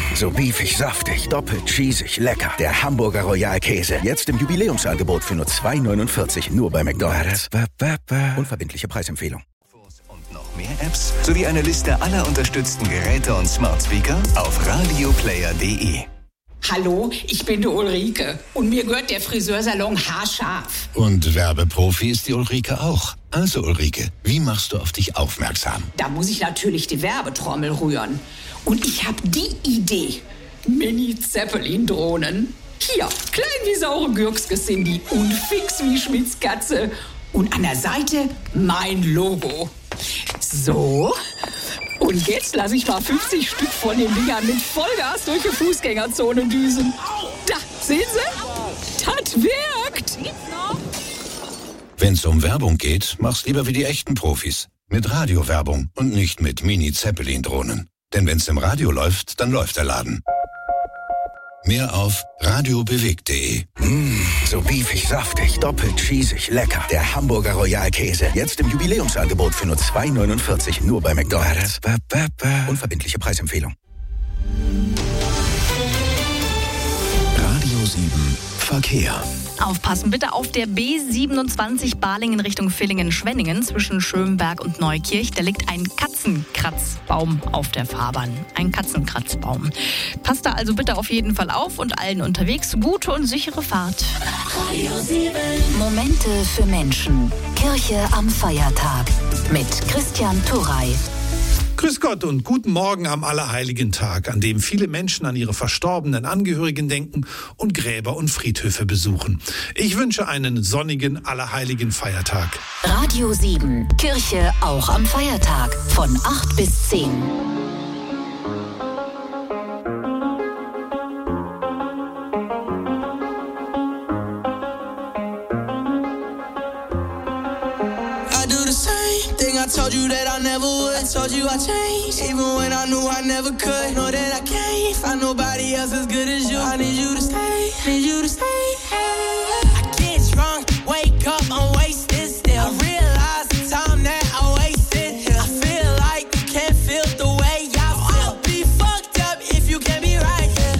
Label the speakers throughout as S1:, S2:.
S1: So beefig, saftig, doppelt cheesig, lecker. Der Hamburger Royal Käse. Jetzt im Jubiläumsangebot für nur 2,49. Nur bei McDonald's. Unverbindliche Preisempfehlung.
S2: Und noch mehr Apps sowie eine Liste aller unterstützten Geräte und Smart Speaker auf radioplayer.de.
S3: Hallo, ich bin die Ulrike und mir gehört der Friseursalon haarscharf.
S4: Und Werbeprofi ist die Ulrike auch. Also Ulrike, wie machst du auf dich aufmerksam?
S3: Da muss ich natürlich die Werbetrommel rühren. Und ich habe die Idee. Mini-Zeppelin-Drohnen. Hier, klein wie saure Gürkskes sind die und fix wie Schmitz Katze. Und an der Seite mein Logo. So. Und jetzt lasse ich mal 50 Stück von den Dingern mit Vollgas durch die Fußgängerzone düsen. Da, sehen Sie? Das wirkt.
S4: Wenn's um Werbung geht, mach's lieber wie die echten Profis. Mit Radiowerbung und nicht mit Mini-Zeppelin-Drohnen. Denn wenn's im Radio läuft, dann läuft der Laden. Mehr auf radiobewegt.de.
S1: So beefig, saftig, doppelt cheesig, lecker. Der Hamburger Royal Käse. Jetzt im Jubiläumsangebot für nur 2,49. Nur bei McDonald's. Unverbindliche Preisempfehlung.
S2: Radio 7 Verkehr.
S5: Aufpassen bitte auf der B27 Balingen Richtung Villingen-Schwenningen zwischen Schönberg und Neukirch. Da liegt ein Katzenkratzbaum auf der Fahrbahn. Ein Katzenkratzbaum. Passt da also bitte auf jeden Fall auf und allen unterwegs gute und sichere Fahrt.
S6: Radio 7. Momente für Menschen. Kirche am Feiertag. Mit Christian Turrey.
S7: Grüß Gott und guten Morgen am Allerheiligen-Tag, an dem viele Menschen an ihre verstorbenen Angehörigen denken und Gräber und Friedhöfe besuchen. Ich wünsche einen sonnigen Allerheiligen-Feiertag.
S6: Radio 7. Kirche auch am Feiertag. Von 8 bis 10.
S8: I told you that I never would. I told you I changed, even when I knew I never could. Know that I can't find nobody else as good as you. I need you to stay, need you to stay. I get drunk, wake up, I'm wasted still. I realize the time that I wasted. I feel like you can't feel the way I feel. I'll be fucked up if you can't be right here.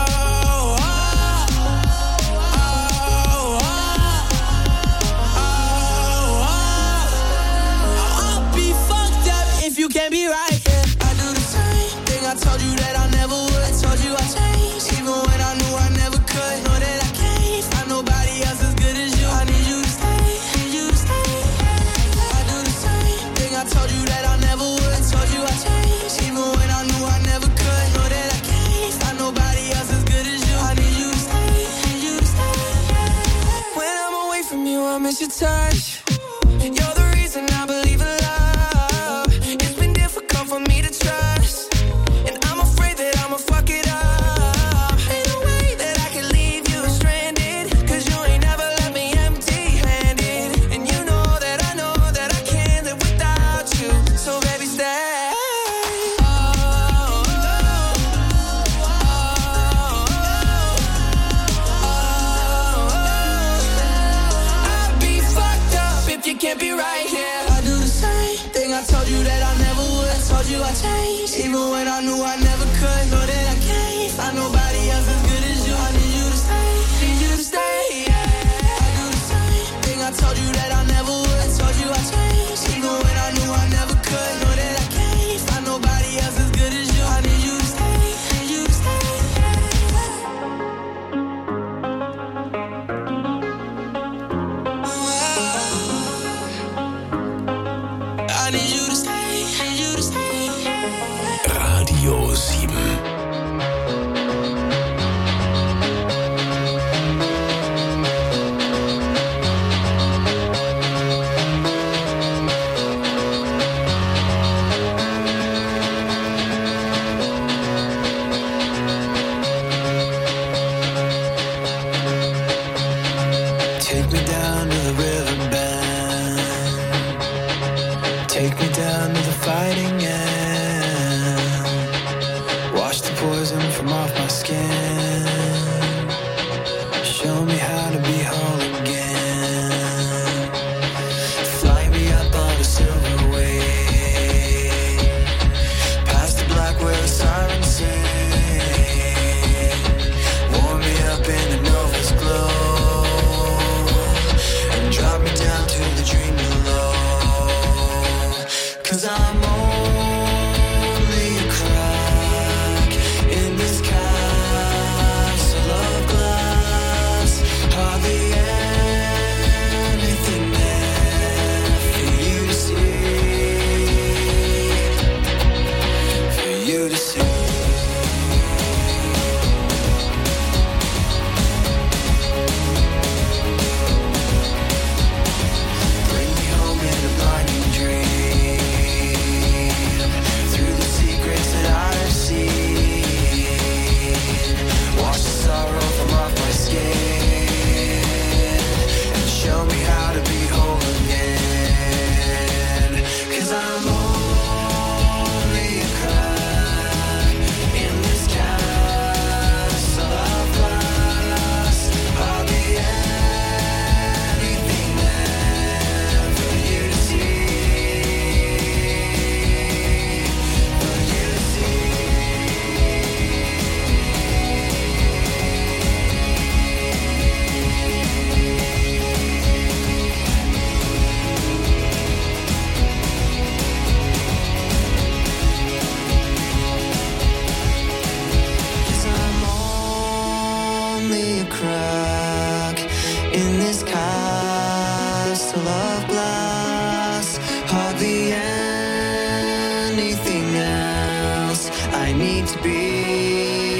S8: You can't be right, yeah. I do the same thing. I told you that I never would. I told you I changed, even when I knew I never could. Know that I can't find nobody else as good as you. I need you to stay, need you to stay. I do the same thing. I told you that I never would. I told you I changed, even when I knew I never could. Know that I can't find nobody else as good as you. I need you to stay, need you to stay. When I'm away from you, I miss your touch. You're the reason I believe in love. For me to trust, and I'm afraid that I'ma fuck it up. Ain't no way that I can leave you stranded, cause you ain't never left me empty-handed. And you know that I can't live without you. So baby, stay. I'd be fucked up if you can't be right here. I do the same thing. I told you that I never would. Told you I changed, even when I knew I never could. Know that I can't find nobody else as good as you. I need you to stay, need you to stay. Yeah. I do the same thing. I told you that I never would. Told you I changed, even when I knew I never could. Know that I can't find nobody else as good as you. I need you to stay, need you to stay. I need you to stay, need you to stay.
S2: Radio 7.
S8: Take me down to the riverbed. Take me down to the fighting end. Wash the castle of glass. Hardly anything else I need to be.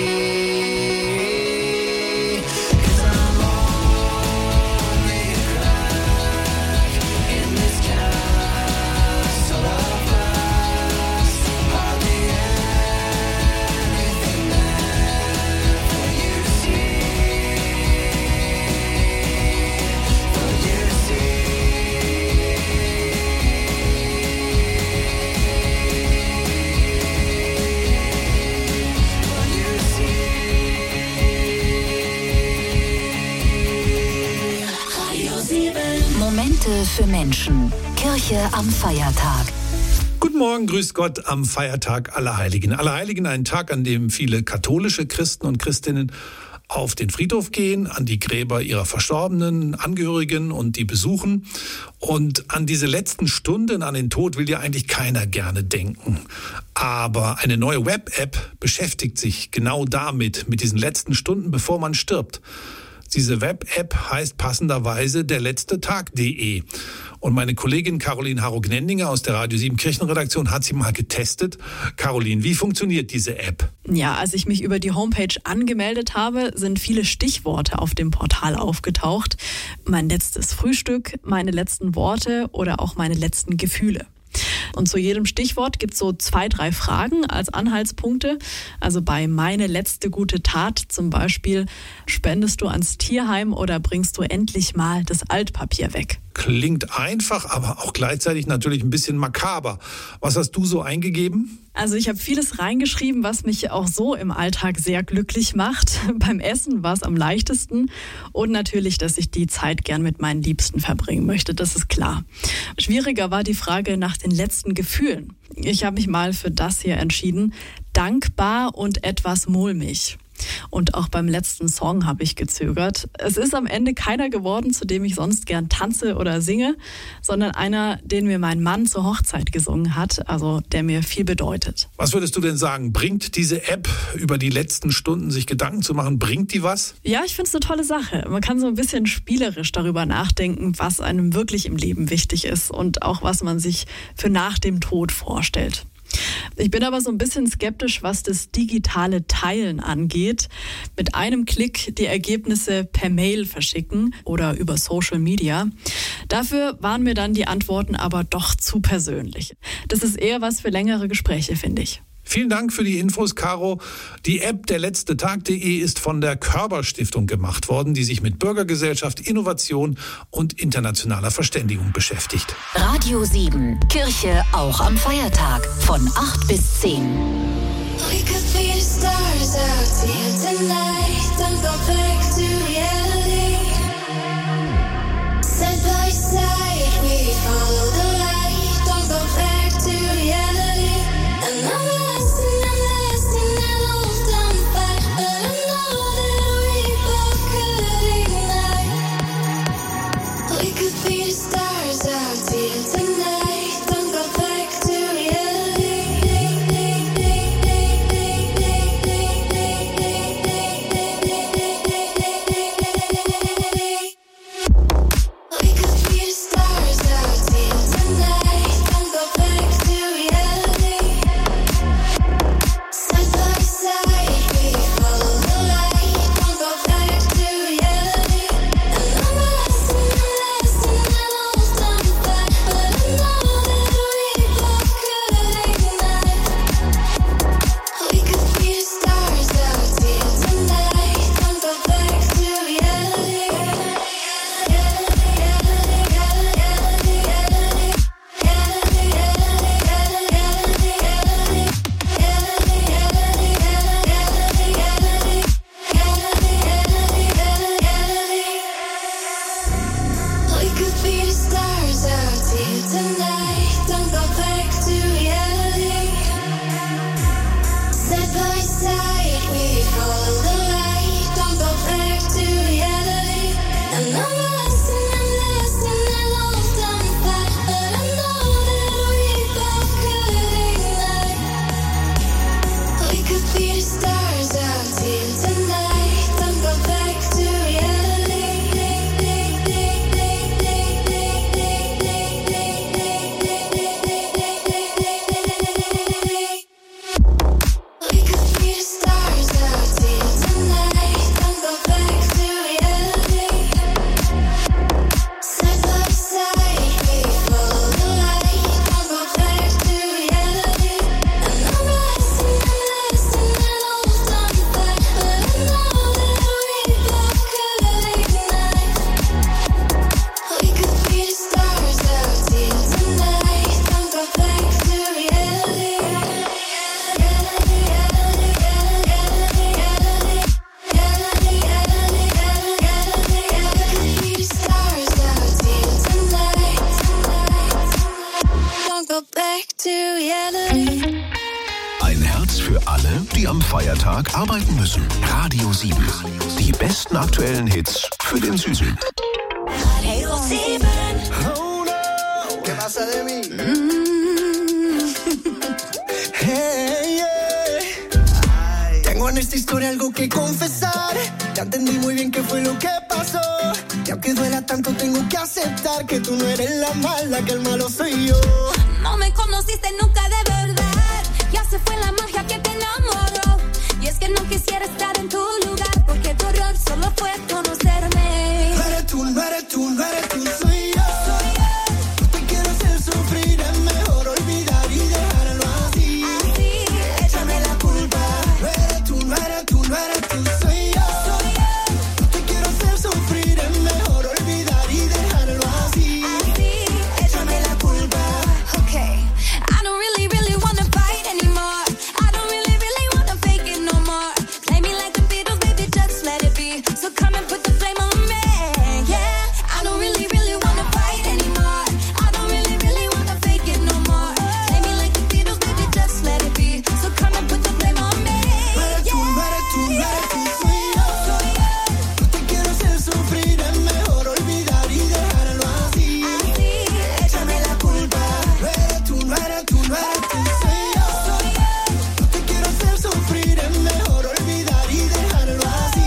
S6: Momente für Menschen. Kirche am Feiertag.
S7: Guten Morgen, grüß Gott am Feiertag Allerheiligen. Allerheiligen, ein Tag, an dem viele katholische Christen und Christinnen auf den Friedhof gehen, an die Gräber ihrer verstorbenen Angehörigen und die besuchen. Und an diese letzten Stunden, an den Tod will ja eigentlich keiner gerne denken. Aber eine neue Web-App beschäftigt sich genau damit, mit diesen letzten Stunden, bevor man stirbt. Diese Web-App heißt passenderweise derletztetag.de. Und meine Kollegin Caroline Harro-Gnendinger aus der Radio 7 Kirchenredaktion hat sie mal getestet. Caroline, wie funktioniert diese App?
S5: Ja, als ich mich über die Homepage angemeldet habe, sind viele Stichworte auf dem Portal aufgetaucht. Mein letztes Frühstück, meine letzten Worte oder auch meine letzten Gefühle. Und zu jedem Stichwort gibt es so 2-3 Fragen als Anhaltspunkte. Also bei meine letzte gute Tat zum Beispiel, spendest du ans Tierheim oder bringst du endlich mal das Altpapier weg?
S7: Klingt einfach, aber auch gleichzeitig natürlich ein bisschen makaber. Was hast du so eingegeben?
S5: Also ich habe vieles reingeschrieben, was mich auch so im Alltag sehr glücklich macht. Beim Essen war es am leichtesten und natürlich, dass ich die Zeit gern mit meinen Liebsten verbringen möchte, das ist klar. Schwieriger war die Frage nach den letzten Gefühlen. Ich habe mich mal für das hier entschieden, dankbar und etwas mulmig. Und auch beim letzten Song habe ich gezögert. Es ist am Ende keiner geworden, zu dem ich sonst gern tanze oder singe, sondern einer, den mir mein Mann zur Hochzeit gesungen hat, also der mir viel bedeutet.
S7: Was würdest du denn sagen? Bringt diese App, über die letzten Stunden sich Gedanken zu machen, bringt die was?
S5: Ja, ich finde es eine tolle Sache. Man kann so ein bisschen spielerisch darüber nachdenken, was einem wirklich im Leben wichtig ist und auch was man sich für nach dem Tod vorstellt. Ich bin aber so ein bisschen skeptisch, was das digitale Teilen angeht. Mit einem Klick die Ergebnisse per Mail verschicken oder über Social Media. Dafür waren mir dann die Antworten aber doch zu persönlich. Das ist eher was für längere Gespräche, finde ich.
S7: Vielen Dank für die Infos, Caro. Die App derletztetag.de ist von der Körber-Stiftung gemacht worden, die sich mit Bürgergesellschaft, Innovation und internationaler Verständigung beschäftigt.
S6: Radio 7, Kirche auch am Feiertag von 8 bis 10.
S8: We could be the stars out here tonight. Don't go back to reality. Side by side, we follow the light. Don't go back to reality. And I'm lost and I lost on fire. But I know that we both could ignite. We could be the stars out here tonight. Don't go back to reality.
S9: Feiertag arbeiten müssen. Radio 7. Die besten aktuellen Hits für den Süden.
S8: Radio 7. Oh no, ¿qué pasa de mí? Hey, yeah. Tengo en esta historia algo que confesar. Ya entendí muy bien qué fue lo que pasó. Y aunque duela tanto, tengo que aceptar que tú no eres la mala, que el malo soy yo.
S10: No me conociste nunca de verdad. Ya se fue la magia que te enamoró. Y es que no quisiera estar en tu lugar, porque tu error solo fue conocerme.
S8: No eres tú, no eres tú, no eres tú, soy yo. No te quiero hacer sufrir, es mejor olvidar y dejarlo así. Échame la culpa. No eres tú, no eres tú, no eres tú, soy yo. No te quiero hacer sufrir, es mejor olvidar y dejarlo así. Échame la culpa.
S10: Okay, I don't really, really wanna fight anymore. I don't really, really wanna fake it no more. Play me like the Beatles, baby, just let it be. So come and put the flame on me, yeah. I don't really, really wanna fight anymore. I don't really, really wanna fake it no more. Play me like the Beatles, baby, just let it be. So come and put the flame on me, yeah.
S8: No eres tú, no eres tú, soy yo. No te quiero hacer sufrir, es mejor olvidar y dejarlo así. Échame la culpa. No eres tú, no eres tú, no eres tú, soy yo. No te quiero hacer sufrir, es mejor olvidar y dejarlo así.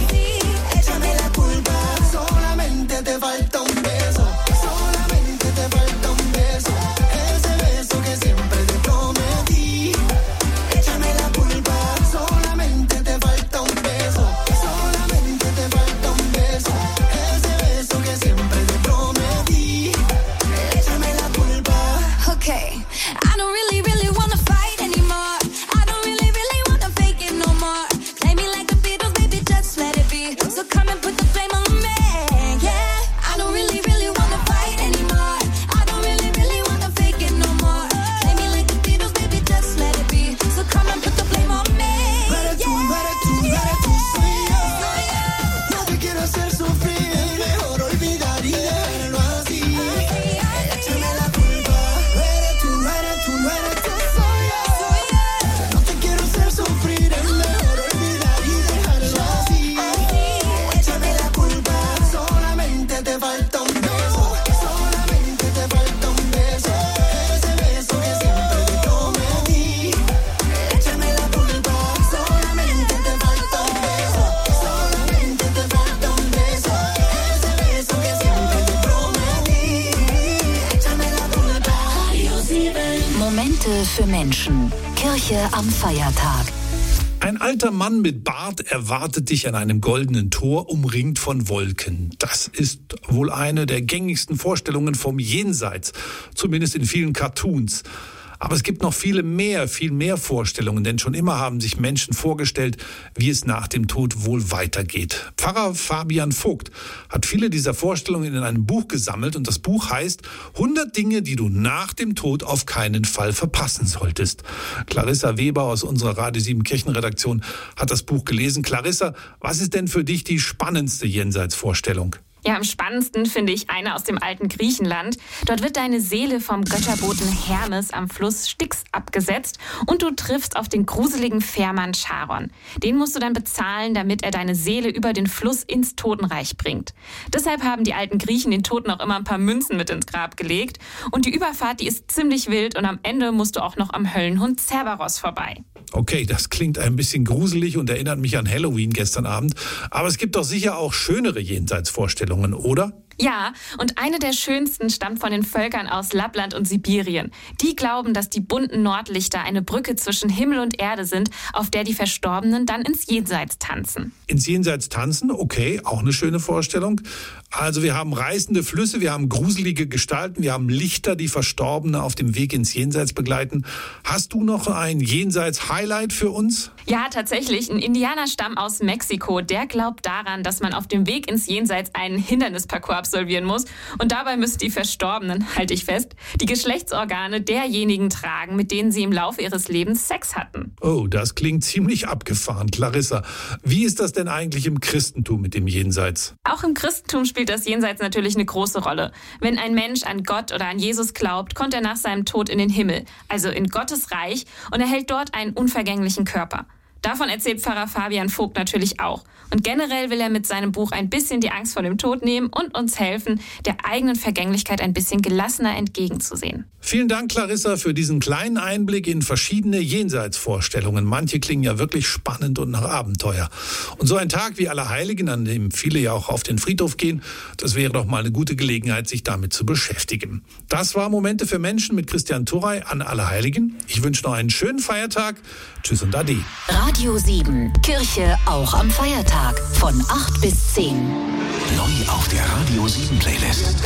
S8: Échame la culpa. Solamente te falta un beso. Solamente te falta un beso. Ese beso que siempre te prometí. Échame la culpa. Solamente te falta un beso. Solamente te falta un beso. Ese beso que siempre te prometí. Échame la culpa.
S10: Okay, I don't really, really wanna fight anymore. I don't really, really wanna fake it no more. Play me like the Beatles, baby, just let it be. So come and put the flame on me, yeah. I don't really, really wanna fight anymore. I don't really, really wanna fake it no more. Play me like the Beatles, baby, just let it be. So come and put the flame on me,
S8: No eres tú, no eres tú, no eres tú, soy yo. No te quiero hacer sufrir, es mejor olvidar y dejarlo así. Échame la culpa. No eres tú, no eres tú, no eres tú, soy yo. No te quiero hacer sufrir, es mejor olvidar y dejarlo así. Échame la culpa. Solamente te falta un beso. Solamente te falta un beso. Ese beso que siempre te prometí. Échame la culpa. Solamente te falta un beso. Solamente te falta un beso. Ese beso que siempre te prometí. Échame la culpa.
S6: Momente für Menschen. Kirche am Feiertag.
S7: Ein alter Mann mit Bart erwartet dich an einem goldenen Tor, umringt von Wolken. Das ist wohl eine der gängigsten Vorstellungen vom Jenseits, zumindest in vielen Cartoons. Aber es gibt noch viel mehr Vorstellungen, denn schon immer haben sich Menschen vorgestellt, wie es nach dem Tod wohl weitergeht. Pfarrer Fabian Vogt hat viele dieser Vorstellungen in einem Buch gesammelt und das Buch heißt 100 Dinge, die du nach dem Tod auf keinen Fall verpassen solltest. Clarissa Weber aus unserer Radio 7 Kirchenredaktion hat das Buch gelesen. Clarissa, was ist denn für dich die spannendste Jenseitsvorstellung?
S11: Ja, am spannendsten finde ich eine aus dem alten Griechenland. Dort wird deine Seele vom Götterboten Hermes am Fluss Styx abgesetzt und du triffst auf den gruseligen Fährmann Charon. Den musst du dann bezahlen, damit er deine Seele über den Fluss ins Totenreich bringt. Deshalb haben die alten Griechen den Toten auch immer ein paar Münzen mit ins Grab gelegt. Und die Überfahrt, die ist ziemlich wild und am Ende musst du auch noch am Höllenhund Cerberus vorbei.
S7: Okay, das klingt ein bisschen gruselig und erinnert mich an Halloween gestern Abend. Aber es gibt doch sicher auch schönere Jenseitsvorstellungen, oder?
S11: Ja, und eine der schönsten stammt von den Völkern aus Lappland und Sibirien. Die glauben, dass die bunten Nordlichter eine Brücke zwischen Himmel und Erde sind, auf der die Verstorbenen dann ins Jenseits tanzen.
S7: Ins Jenseits tanzen? Okay, auch eine schöne Vorstellung. Also wir haben reißende Flüsse, wir haben gruselige Gestalten, wir haben Lichter, die Verstorbene auf dem Weg ins Jenseits begleiten. Hast du noch ein Jenseits-Highlight für uns?
S11: Ja, tatsächlich. Ein Indianerstamm aus Mexiko, der glaubt daran, dass man auf dem Weg ins Jenseits einen Hindernisparcours absolvieren muss. Und dabei müssen die Verstorbenen, halte ich fest, die Geschlechtsorgane derjenigen tragen, mit denen sie im Laufe ihres Lebens Sex hatten.
S7: Oh, das klingt ziemlich abgefahren. Clarissa, wie ist das denn eigentlich im Christentum mit dem Jenseits?
S11: Auch im Christentum spielt das Jenseits natürlich eine große Rolle. Wenn ein Mensch an Gott oder an Jesus glaubt, kommt er nach seinem Tod in den Himmel, also in Gottes Reich, und erhält dort einen unvergänglichen Körper. Davon erzählt Pfarrer Fabian Vogt natürlich auch. Und generell will er mit seinem Buch ein bisschen die Angst vor dem Tod nehmen und uns helfen, der eigenen Vergänglichkeit ein bisschen gelassener entgegenzusehen.
S7: Vielen Dank, Clarissa, für diesen kleinen Einblick in verschiedene Jenseitsvorstellungen. Manche klingen ja wirklich spannend und nach Abenteuer. Und so ein Tag wie Allerheiligen, an dem viele ja auch auf den Friedhof gehen, das wäre doch mal eine gute Gelegenheit, sich damit zu beschäftigen. Das war Momente für Menschen mit Christian Turrey an Allerheiligen. Ich wünsche noch einen schönen Feiertag. Tschüss und Ade.
S6: Radio 7, Kirche auch am Feiertag von 8 bis 10.
S9: Neu auf der Radio 7 Playlist.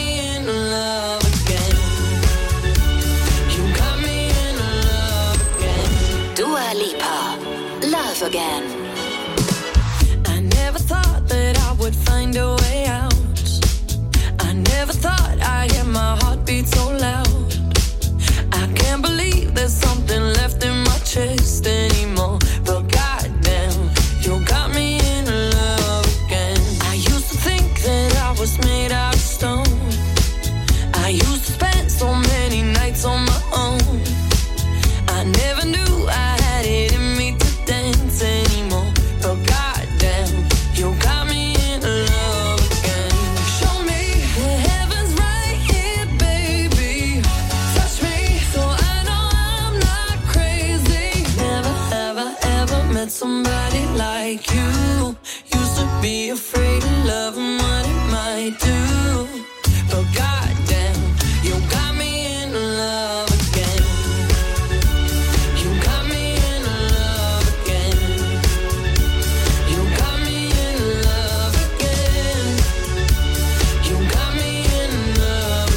S6: Dua Lipa, Love Again.
S8: I never thought that I would find a way out. I never thought I'd hear my heartbeat so loud. I can't believe there's something left in my chest anymore. But goddamn, you got me in love again. I used to think that I was made out of stone. I used to spend so many nights on my own. I never knew I had it in me to dance anymore. But goddamn, you got me in love again. Show me the heavens right here, baby. Touch me so I know I'm not crazy. Never have I ever met somebody like you. Used to be afraid of love and what it might do. But goddamn, you got me in love again. You got me in love again. You got me in love again. You got me in love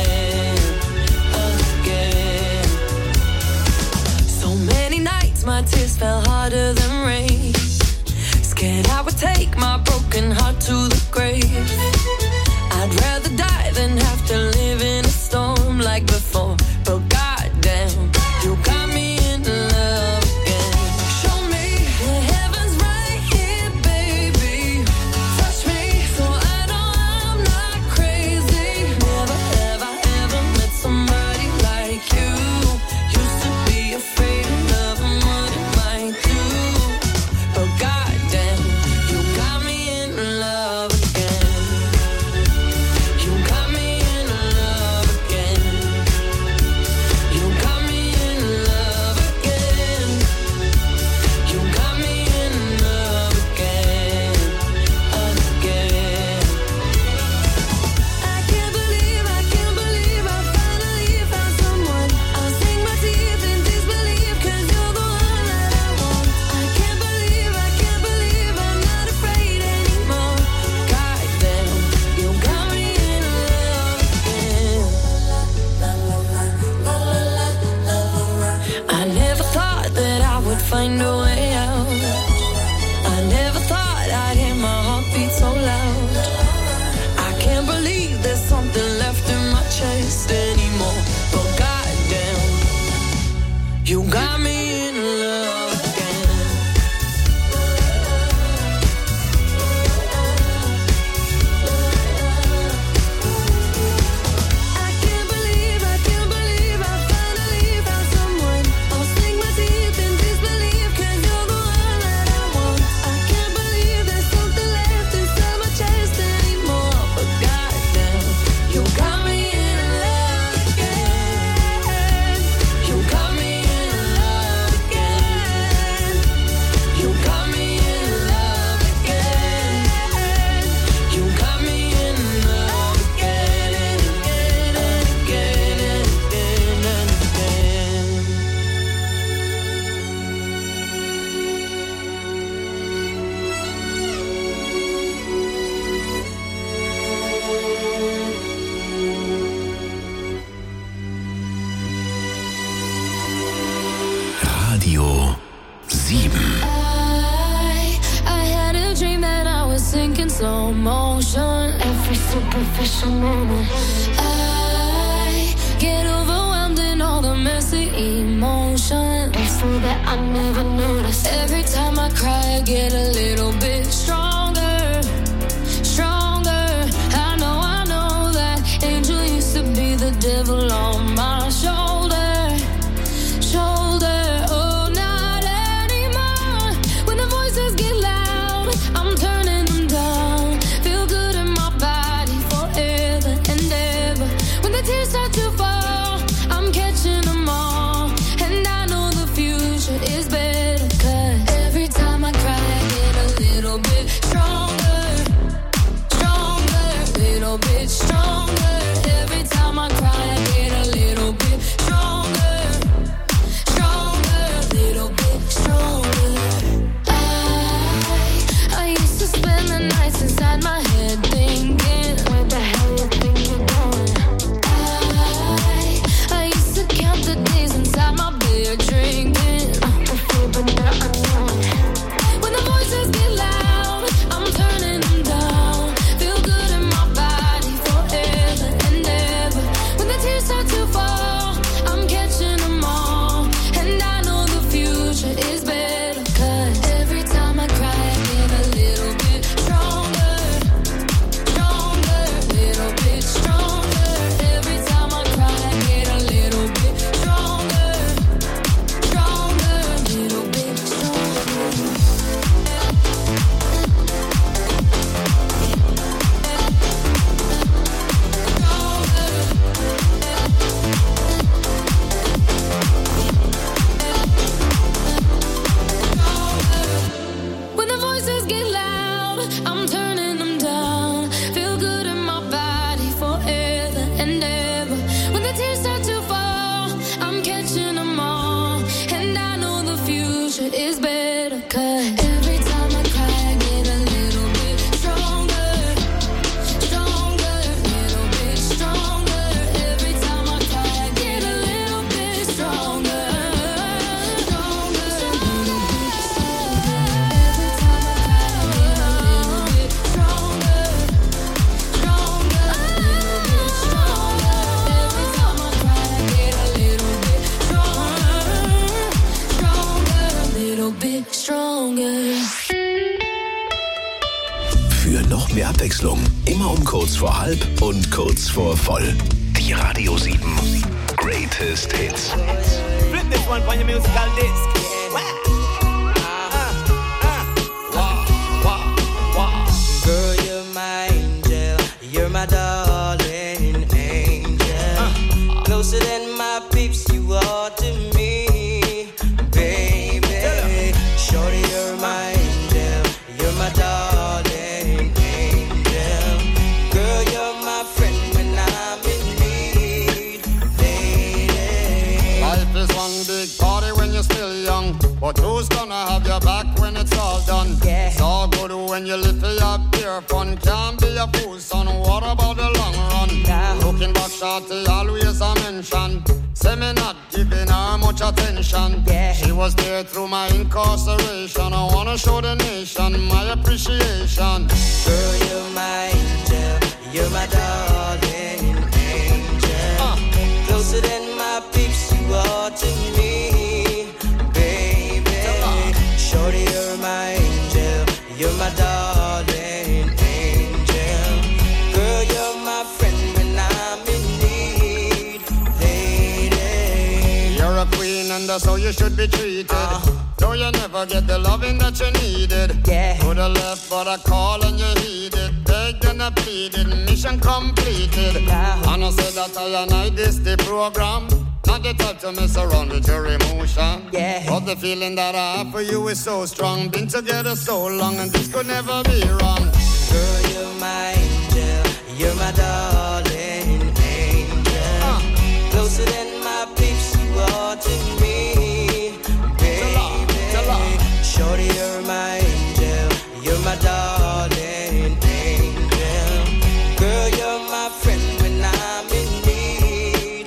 S8: again. So many nights my tears fell harder than rain. Scared I would take my broken heart to the grave. I'd rather die than have to live in a storm like before. But goddamn, you got me in love again. Show me the heavens right here, baby. Touch me so I know I'm not crazy. Never have I ever met somebody like you. Used to be afraid of love and what it might do. But goddamn, you got me in love again. You got me in love again. You got me in love again. You got me in love again. I can't believe I finally found someone. I'll sink my teeth in disbelief 'cause you're the one that I want. I can't believe I'm not afraid anymore. Goddamn, you got me in love again. I never thought that I would find a way out. I never thought I'd hear my heartbeat so loud. I can't believe there's something left in my chest anymore. But goddamn, you got me in love again. I can't believe I finally found someone. I'll sink my teeth in disbelief 'cause you're the one that I want. I can't believe there's something left inside my chest anymore. But goddamn, you got me in love again. You got me in love again. You got me in love again. You got me in love again and again and again and again and again.
S9: Radio 7.
S8: I had a dream that I was sinking slow motion. Every superficial moment. I get overwhelmed in all the messy emotion. So that I never noticed. Every time I cry, I get a little bit stronger. Stronger. I know that angel used to be the devil on my shoulder. Shoulder. Oh, not anymore.
S10: I'm turning them down. Feel good in my body forever and ever. When the tears start to fall, I'm catching them all. And I know the future is better, 'cause every time I cry, I get a little bit stronger. Stronger, little bit stronger. Every time I cry, I get a little bit stronger. Stronger, little bit stronger. Every time I cry, I get a little bit stronger. Stronger, little bit stronger. Every time I cry, I get a little bit stronger. Stronger, little bit stronger.
S9: Für noch mehr Abwechslung, immer um kurz vor halb und kurz vor voll. Die Radio 7 Greatest Hits.
S12: Flip this one on your musical disc.
S8: Girl, you're my angel. You're my darling angel. Closer than my peeps, you are to me, baby. Shorty, you're my angel. You're my darling angel. Girl, you're my friend when I'm in need, lady.
S13: Life is one big party when you're still young, but who's gonna have your back when it's all done? It's all good when you live for your pure fun. Can't be a fool, son. What about the long run? Looking back, shorty, always a mention. Say me not giving her much attention. She was there through my incarceration. I wanna show the nation my appreciation.
S8: Girl, you're my angel. You're my darling angel. Closer than my peeps, you are to me, baby. Shorty, you're my angel. You're my darling angel. Girl, you're my friend when I'm in need, lady.
S13: You're a queen and that's how you should be treated. Though you never get the loving that you needed. Could have left but I call and you heeded. Begged and I pleaded, mission completed. And I said that I and I this the program. Not the type to mess around with your emotion. But the feeling that I have for you is so strong. Been together so long and this could never be wrong.
S8: Girl, you're my angel. You're my darling angel. Closer than my peeps, you are to me, baby. Shorty, you're my angel. You're my darling angel. Girl, you're my friend when I'm in need,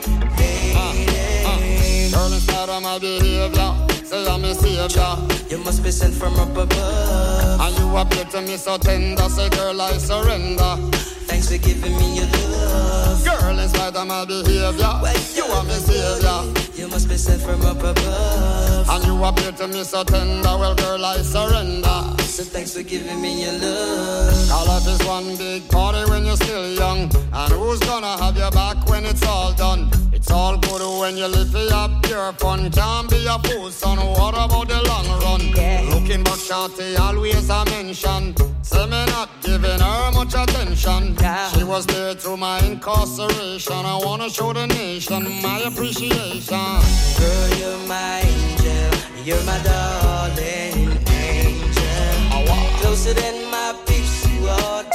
S8: lady.
S13: Girl, in spite of my behavior, say I'm a savior.
S8: You must be sent from up above.
S13: And you appear to me so tender. Say, girl, I surrender.
S8: Thanks for giving me your love.
S13: Girl, in spite of my behavior, you are my savior.
S8: You must be sent from up above.
S13: And you appear to me so tender. Well, girl, I surrender.
S8: So thanks for giving me your love.
S13: Our life is one big party when you're still young. And who's gonna have your back when it's all done? It's all good when you live for your pure fun. Can't be a fool, son. What about the long run? Looking back, shorty, always a mention. Say me not giving her much attention. She was there through my incarceration. I wanna show the nation my appreciation.
S8: Girl, you're my angel. You're my darling angel. Closer than my peeps, you are.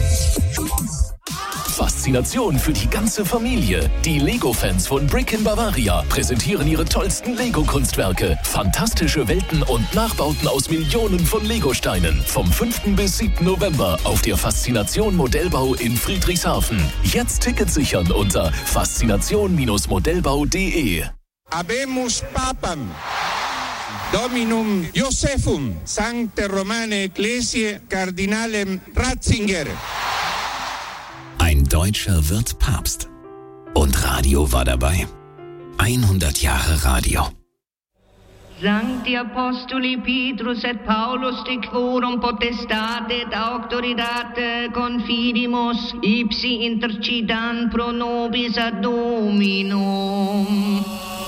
S14: Faszination für die ganze Familie. Die Lego-Fans von Brick in Bavaria präsentieren ihre tollsten Lego-Kunstwerke. Fantastische Welten und Nachbauten aus Millionen von Lego-Steinen. Vom 5. bis 7. November auf der Faszination Modellbau in Friedrichshafen. Jetzt Tickets sichern unter faszination-modellbau.de.
S15: Habemus Papam, Dominum Josephum, Sancte Romane Ecclesiae, Kardinalem Ratzinger.
S16: Ein Deutscher wird Papst. Und Radio war dabei. 100 Jahre Radio.
S17: Sancti Apostoli Petrus et Paulus de quorum potestate et auctoritate confidimus ipsi intercidan pro nobis ad Dominum.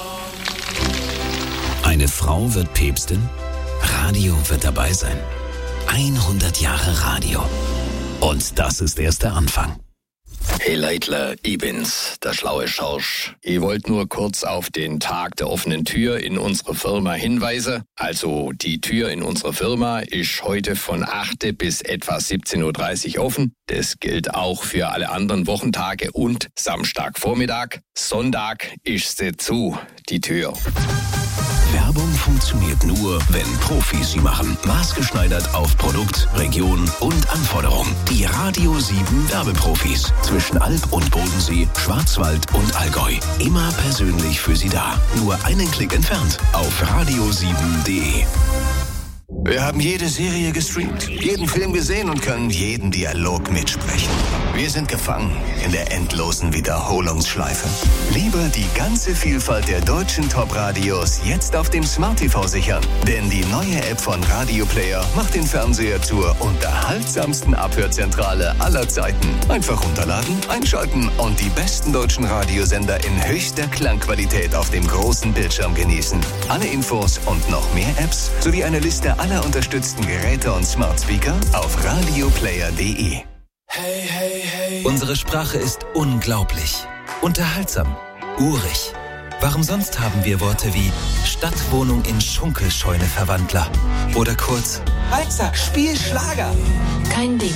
S16: Eine Frau wird Päpstin, Radio wird dabei sein. 100 Jahre Radio. Und das ist erst der Anfang.
S18: Hey Leitler, ich bin's, der schlaue Schorsch. Ich wollte nur kurz auf den Tag der offenen Tür in unserer Firma hinweisen. Also die Tür in unserer Firma ist heute von 8 bis etwa 17.30 Uhr offen. Das gilt auch für alle anderen Wochentage und Samstagvormittag. Sonntag ist sie zu, die Tür.
S9: Werbung funktioniert nur, wenn Profis sie machen. Maßgeschneidert auf Produkt, Region und Anforderung. Die Radio 7 Werbeprofis. Zwischen Alb und Bodensee, Schwarzwald und Allgäu. Immer persönlich für Sie da. Nur einen Klick entfernt auf radio7.de.
S2: Wir haben jede Serie gestreamt, jeden Film gesehen und können jeden Dialog mitsprechen. Wir sind gefangen in der endlosen Wiederholungsschleife. Lieber die ganze Vielfalt der deutschen Top-Radios jetzt auf dem Smart TV sichern. Denn die neue App von Radio Player macht den Fernseher zur unterhaltsamsten Abhörzentrale aller Zeiten. Einfach runterladen, einschalten und die besten deutschen Radiosender in höchster Klangqualität auf dem großen Bildschirm genießen. Alle Infos und noch mehr Apps sowie eine Liste aller unterstützten Geräte und Smart Speaker auf radioplayer.de.
S16: Hey, hey, hey. Unsere Sprache ist unglaublich. Unterhaltsam. Urig. Warum sonst haben wir Worte wie Stadtwohnung in Schunkelscheune-Verwandler? Oder kurz
S19: Alexa, spiel Schlager.
S6: Kein Ding.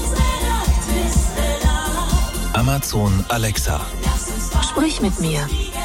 S16: Amazon Alexa.
S6: Sprich mit mir.